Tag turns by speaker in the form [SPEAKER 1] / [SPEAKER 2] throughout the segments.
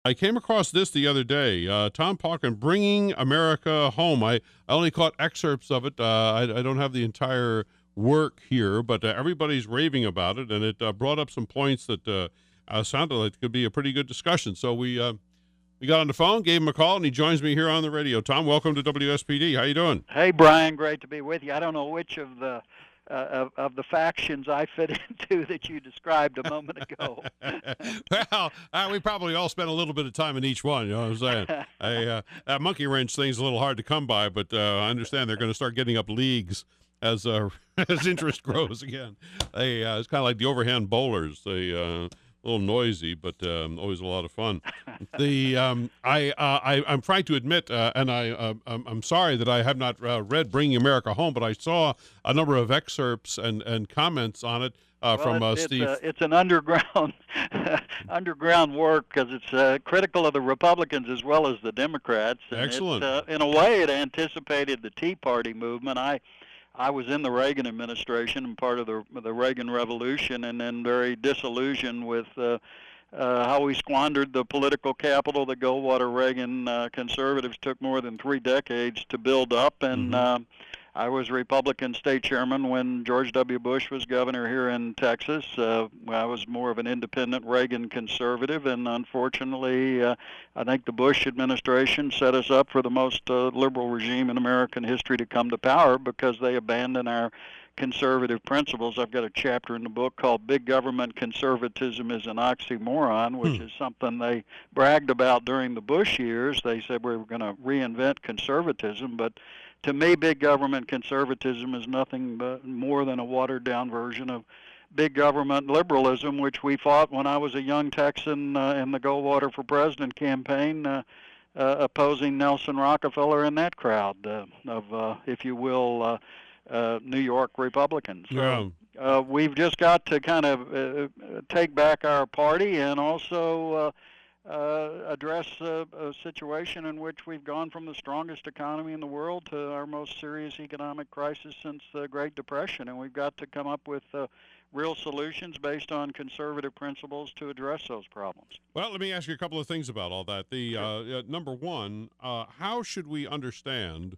[SPEAKER 1] I came across this the other day. Tom Parkin, Bringing America Home. I only caught excerpts of it. I don't have the entire work here, but everybody's raving about it, and it brought up some points that sounded like it could be a pretty good discussion. So we got on the phone, gave him a call, and he joins me here on the radio. Tom, welcome to WSPD. How you doing?
[SPEAKER 2] Hey, Brian, great to be with you. I don't know which of the factions I fit into that you described a moment ago.
[SPEAKER 1] Well, we probably all spent a little bit of time in each one. You know what I'm saying? That monkey wrench thing's a little hard to come by, but I understand they're going to start getting up leagues as as interest grows again. It's kind of like the overhand bowlers. They a little noisy, but always a lot of fun. I'm trying to admit, and I'm sorry that I have not read Bringing America Home, but I saw a number of excerpts and comments on it from Steve.
[SPEAKER 2] It's an underground underground work because it's critical of the Republicans as well as the Democrats. And
[SPEAKER 1] Excellent.
[SPEAKER 2] In a way, it anticipated the Tea Party movement. I was in the Reagan administration and part of the Reagan Revolution, and then very disillusioned with how we squandered the political capital that Goldwater Reagan conservatives took more than 3 decades to build up. And I was Republican state chairman when George W. Bush was governor here in Texas. I was more of an independent Reagan conservative, and unfortunately, I think the Bush administration set us up for the most liberal regime in American history to come to power because they abandoned our conservative principles. I've got a chapter in the book called Big Government Conservatism is an Oxymoron, which is something they bragged about during the Bush years. They said we were going to reinvent conservatism, but to me, big government conservatism is nothing but more than a watered-down version of big government liberalism, which we fought when I was a young Texan in the Goldwater for President campaign, opposing Nelson Rockefeller and that crowd of, if you will, New York Republicans. So, we've just got to kind of take back our party and also address a situation in which we've gone from the strongest economy in the world to our most serious economic crisis since the Great Depression, and we've got to come up with real solutions based on conservative principles to address those problems.
[SPEAKER 1] Well, let me ask you a couple of things about all that. Number one, how should we understand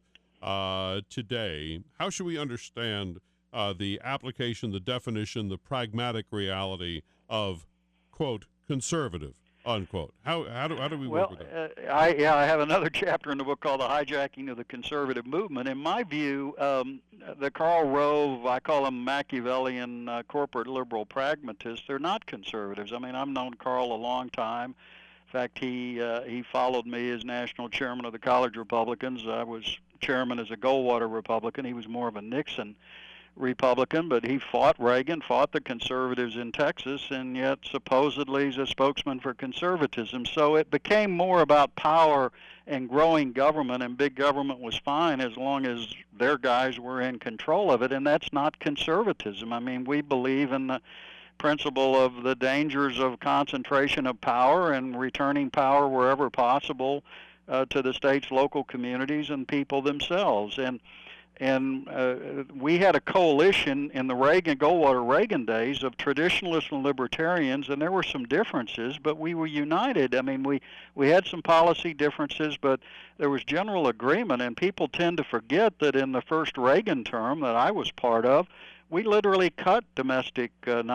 [SPEAKER 1] today, how should we understand the application, the definition, the pragmatic reality of, quote, conservative, unquote? How do we work with that?
[SPEAKER 2] I have another chapter in the book called The Hijacking of the Conservative Movement. In my view, the Karl Rove, I call them Machiavellian corporate liberal pragmatists, they're not conservatives. I mean, I've known Karl a long time. In fact, he followed me as national chairman of the College Republicans. I was chairman as a Goldwater Republican. He was more of a Nixon Republican, but he fought Reagan, fought the conservatives in Texas, and yet supposedly he's a spokesman for conservatism. So it became more about power and growing government, and big government was fine as long as their guys were in control of it, and that's not conservatism. I mean, we believe in the principle of the dangers of concentration of power and returning power wherever possible to the state's local communities and people themselves. And we had a coalition in the Goldwater Reagan days of traditionalists and libertarians, and there were some differences, but we were united. I mean, we had some policy differences, but there was general agreement, and people tend to forget that in the first Reagan term that I was part of, we literally cut domestic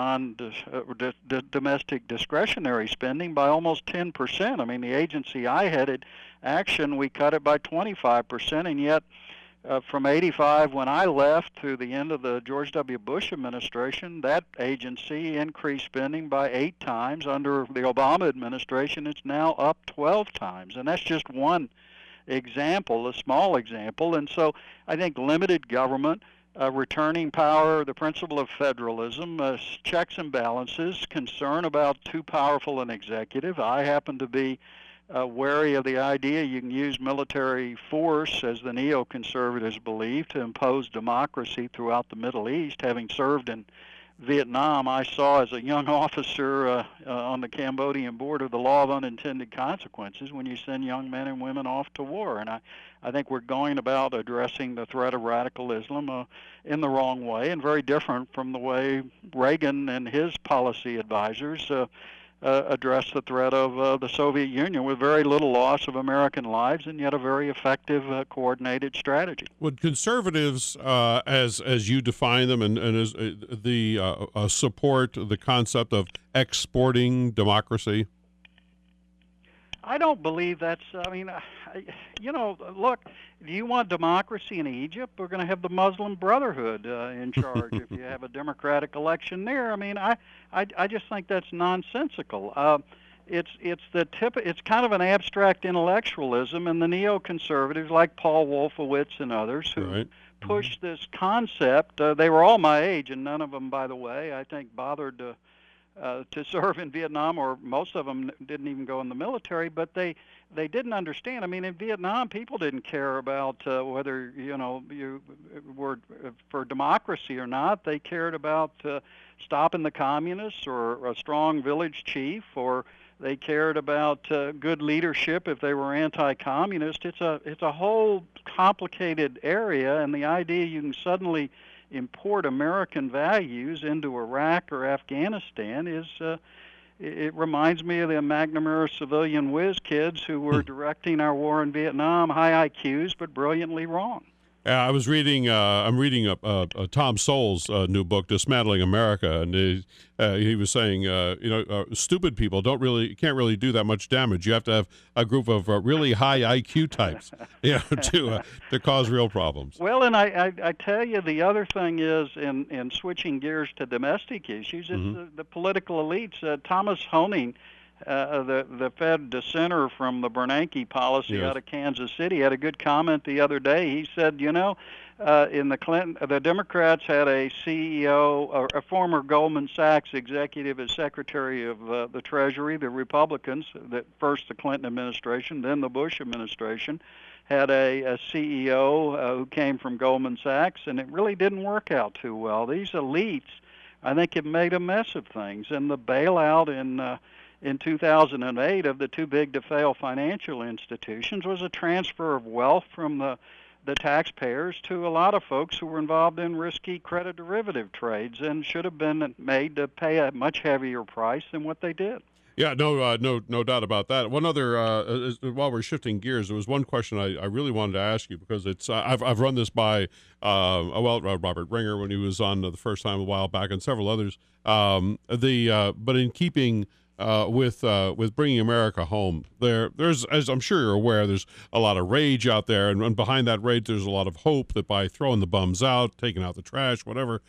[SPEAKER 2] domestic discretionary spending by almost 10%. I mean, the agency I headed, Action, we cut it by 25%, and yet from 85 when I left through the end of the George W. Bush administration, that agency increased spending by 8 times. Under the Obama administration, it's now up 12 times. And that's just one example, a small example. And so I think limited government, returning power, the principle of federalism, checks and balances, concern about too powerful an executive. I happen to be wary of the idea you can use military force, as the neoconservatives believe, to impose democracy throughout the Middle East. Having served in Vietnam, I saw as a young officer on the Cambodian border the law of unintended consequences when you send young men and women off to war. And I think we're going about addressing the threat of radical Islam in the wrong way, and very different from the way Reagan and his policy advisors address the threat of the Soviet Union with very little loss of American lives, and yet a very effective, coordinated strategy.
[SPEAKER 1] Would conservatives, as you define them, and as support the concept of exporting democracy?
[SPEAKER 2] I don't believe that's. Look, do you want democracy in Egypt? We're going to have the Muslim Brotherhood in charge if you have a democratic election there. I just think that's nonsensical. It's kind of an abstract intellectualism, and the neoconservatives like Paul Wolfowitz and others who push this concept. They were all my age, and none of them, by the way, I think bothered to serve in Vietnam, or most of them didn't even go in the military, but they didn't understand. In Vietnam, people didn't care about whether you were for democracy or not. They cared about stopping the communists or a strong village chief, or they cared about good leadership if they were anti-communist. It's a whole complicated area, and the idea you can suddenly import American values into Iraq or Afghanistan is, it reminds me of the McNamara civilian whiz kids who were directing our war in Vietnam, high IQs, but brilliantly wrong.
[SPEAKER 1] I was reading. I'm reading Tom Sowell's new book, "Dismantling America," and he was saying, stupid people can't really do that much damage. You have to have a group of really high IQ types, to cause real problems.
[SPEAKER 2] Well, and I tell you, the other thing is, in switching gears to domestic issues, it's the political elites. Thomas Hoenig, the Fed dissenter from the Bernanke policy out of Kansas City, had a good comment the other day. He said, in the Democrats had a CEO, or a former Goldman Sachs executive as Secretary of the Treasury. The Republicans, first the Clinton administration, then the Bush administration, had a CEO who came from Goldman Sachs, and it really didn't work out too well. These elites, I think, have made a mess of things, and the bailout in 2008 of the too big to fail financial institutions was a transfer of wealth from the taxpayers to a lot of folks who were involved in risky credit derivative trades and should have been made to pay a much heavier price than what they did.
[SPEAKER 1] Yeah, no doubt about that. One other, while we're shifting gears, there was one question I really wanted to ask you, because it's I've run this by Robert Ringer when he was on the first time a while back, and several others. But in keeping with bringing America home, there's, as I'm sure you're aware, there's a lot of rage out there, and behind that rage, there's a lot of hope that by throwing the bums out, taking out the trash, whatever,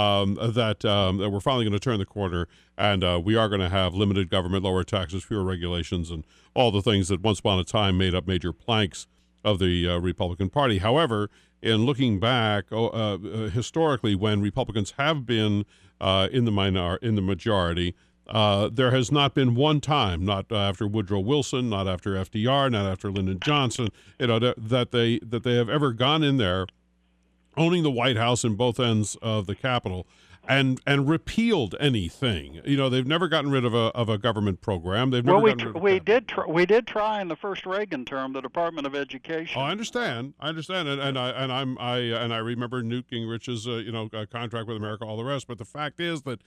[SPEAKER 1] that we're finally going to turn the corner, and we are going to have limited government, lower taxes, fewer regulations, and all the things that once upon a time made up major planks of the Republican Party. However, in looking back, historically, when Republicans have been in the majority, there has not been one time, not after Woodrow Wilson, not after FDR, not after Lyndon Johnson, that they have ever gone in there, owning the White House in both ends of the Capitol, and repealed anything. They've never gotten rid of a government program. They've never
[SPEAKER 2] we did try in the first Reagan term, the Department of Education.
[SPEAKER 1] Oh, I understand, and I remember Newt Gingrich's contract with America, all the rest. But the fact is that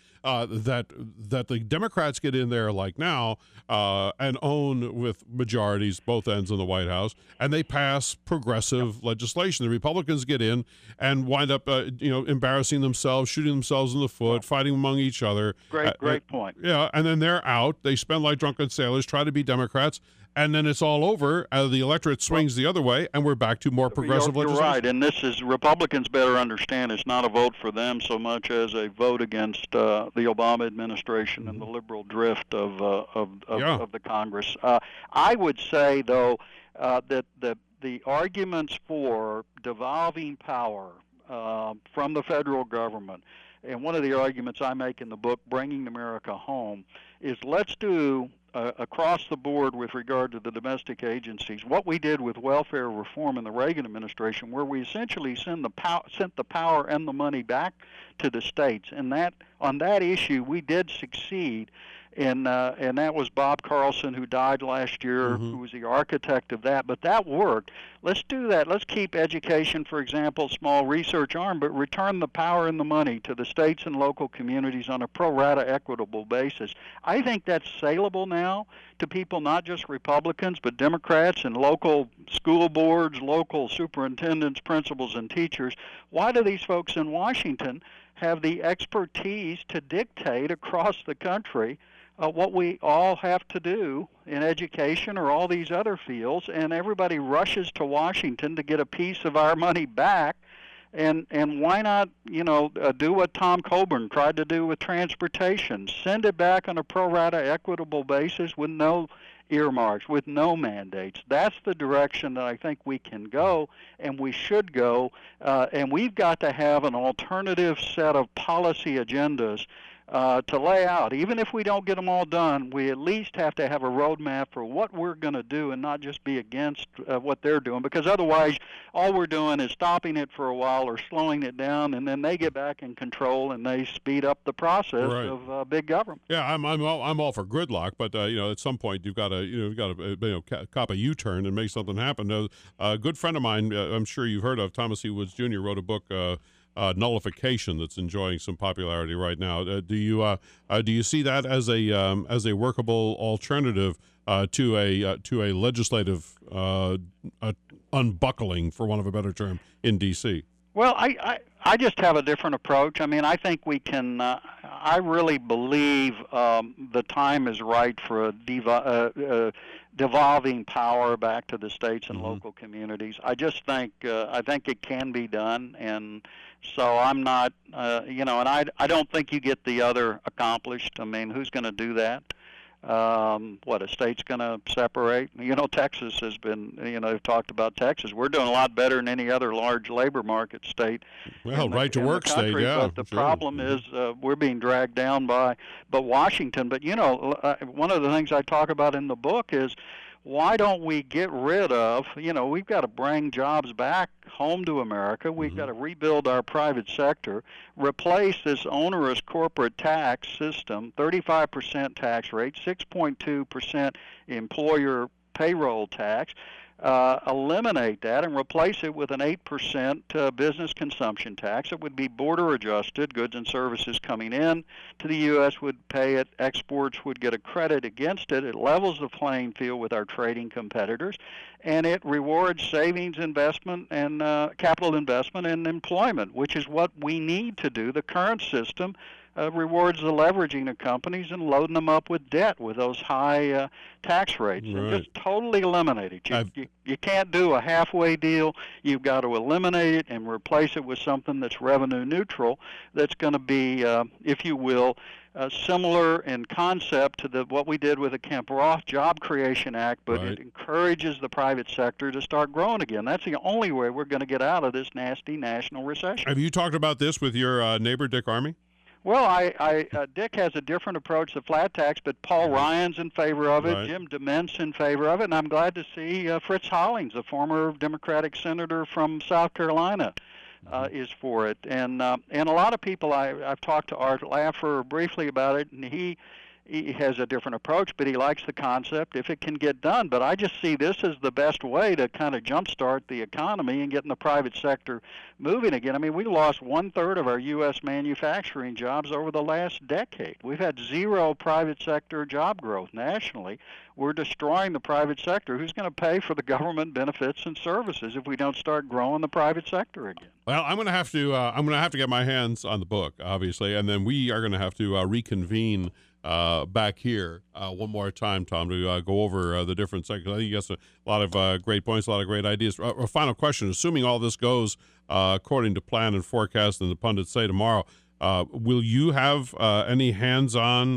[SPEAKER 1] the Democrats get in there like now and own with majorities both ends of the White House, and they pass progressive legislation. The Republicans get in and wind up embarrassing themselves, shooting themselves in the foot, fighting among each other.
[SPEAKER 2] Great point.
[SPEAKER 1] Yeah, and then they're out. They spend like drunken sailors, try to be Democrats, and then it's all over. The electorate swings the other way, and we're back to more progressive legislation.
[SPEAKER 2] You're right, and this is, Republicans better understand, it's not a vote for them so much as a vote against the Obama administration and the liberal drift of the Congress. I would say, though, that the arguments for devolving power from the federal government, and one of the arguments I make in the book, Bringing America Home, is let's do across the board with regard to the domestic agencies what we did with welfare reform in the Reagan administration, where we essentially sent the power and the money back to the states. And on that issue, we did succeed and that was Bob Carlson, who died last year,
[SPEAKER 1] Hmm.
[SPEAKER 2] who was the architect of that. But that worked. Let's do that. Let's keep education, for example, small research arm, but return the power and the money to the states and local communities on a pro rata equitable basis. I think that's saleable now to people, not just Republicans, but Democrats and local school boards, local superintendents, principals, and teachers. Why do these folks in Washington have the expertise to dictate across the country what we all have to do in education or all these other fields, and everybody rushes to Washington to get a piece of our money back? And why not, do what Tom Coburn tried to do with transportation? Send it back on a pro rata equitable basis with no earmarks, with no mandates. That's the direction that I think we can go, and we should go. And we've got to have an alternative set of policy agendas to lay out. Even if we don't get them all done, we at least have to have a roadmap for what we're going to do and not just be against what they're doing, because otherwise all we're doing is stopping it for a while or slowing it down, and then they get back in control and they speed up the process
[SPEAKER 1] Right.
[SPEAKER 2] of big government.
[SPEAKER 1] Yeah, I'm all for gridlock, but at some point you've got to cop a U-turn and make something happen. A good friend of mine, I'm sure you've heard of, Thomas E. Woods Jr., wrote a book, Nullification, that's enjoying some popularity right now. Do you see that as a workable alternative to a legislative unbuckling, for want of a better term, in D.C.?
[SPEAKER 2] Well, I just have a different approach. I mean, I think we can. I really believe the time is right for a devolving power back to the states and local communities. I just think it can be done, and so I'm not, and I don't think you get the other accomplished. I mean, who's going to do that? What, a state's going to separate? Texas has been, they've talked about Texas. We're doing a lot better than any other large labor market state.
[SPEAKER 1] Well, right to work state, yeah.
[SPEAKER 2] But the problem is we're being dragged down by Washington. But, one of the things I talk about in the book is, why don't we get rid of, we've got to bring jobs back home to America. We've got to rebuild our private sector, replace this onerous corporate tax system, 35% tax rate, 6.2% employer payroll tax, eliminate that and replace it with an 8% business consumption tax. It would be border adjusted. Goods and services coming in to the U.S. would pay it. Exports would get a credit against it. It levels the playing field with our trading competitors, and it rewards savings, investment, and capital investment and employment, which is what we need to do. The current system rewards the leveraging of companies and loading them up with debt with those high tax rates.
[SPEAKER 1] Right.
[SPEAKER 2] And just totally eliminate it. You can't do a halfway deal. You've got to eliminate it and replace it with something that's revenue neutral, that's going to be, if you will, similar in concept to what we did with the Kemp-Roth Job Creation Act, but
[SPEAKER 1] Right.
[SPEAKER 2] It encourages the private sector to start growing again. That's the only way we're going to get out of this nasty national recession.
[SPEAKER 1] Have you talked about this with your neighbor, Dick Armey?
[SPEAKER 2] Well, Dick has a different approach to flat tax, but Paul Ryan's in favor of it.
[SPEAKER 1] Right.
[SPEAKER 2] Jim DeMint's in favor of it, and I'm glad to see Fritz Hollings, a former Democratic senator from South Carolina, is for it. And a lot of people, I've talked to Art Laffer briefly about it, and he has a different approach, but he likes the concept if it can get done. But I just see this as the best way to kind of jumpstart the economy and getting the private sector moving again. I mean, we lost 1/3 of our U.S. manufacturing jobs over the last decade. We've had zero private sector job growth nationally. We're destroying the private sector. Who's going to pay for the government benefits and services if we don't start growing the private sector again?
[SPEAKER 1] Well, I'm going to have to get my hands on the book, obviously, and then we are going to have to reconvene back here one more time, Tom, to go over the different sections. I think you got a lot of great points, a lot of great ideas. A final question: assuming all this goes according to plan and forecast, and the pundits say tomorrow, will you have any hands-on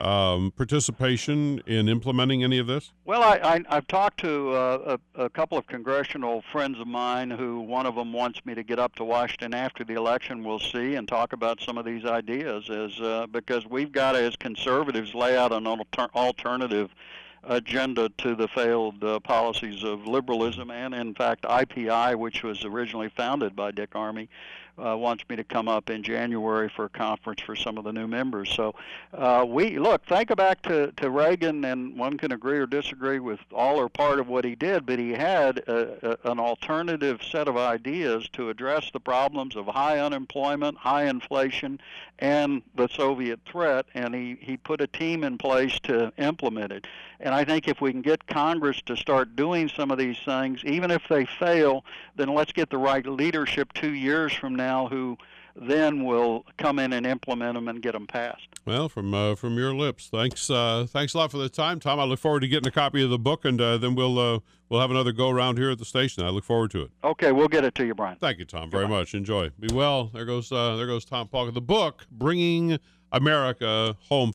[SPEAKER 1] participation in implementing any of this?
[SPEAKER 2] Well, I've talked to a couple of congressional friends of mine who, one of them wants me to get up to Washington after the election, we'll see, and talk about some of these ideas, because we've got to, as conservatives, lay out an alternative agenda to the failed policies of liberalism and, in fact, IPI, which was originally founded by Dick Armey. wants me to come up in January for a conference for some of the new members. So think back to Reagan, and one can agree or disagree with all or part of what he did, but he had an alternative set of ideas to address the problems of high unemployment, high inflation, and the Soviet threat, and he put a team in place to implement it. And I think if we can get Congress to start doing some of these things, even if they fail, then let's get the right leadership 2 years from now who then will come in and implement them and get them passed.
[SPEAKER 1] Well, from your lips, thanks a lot for the time, Tom. I look forward to getting a copy of the book, and then we'll have another go around here at the station. I look forward to it.
[SPEAKER 2] Okay, we'll get it to you, Brian.
[SPEAKER 1] Thank you, Tom, very much. Enjoy. Be well. There goes Tom Pauken. The book, Bringing America Home.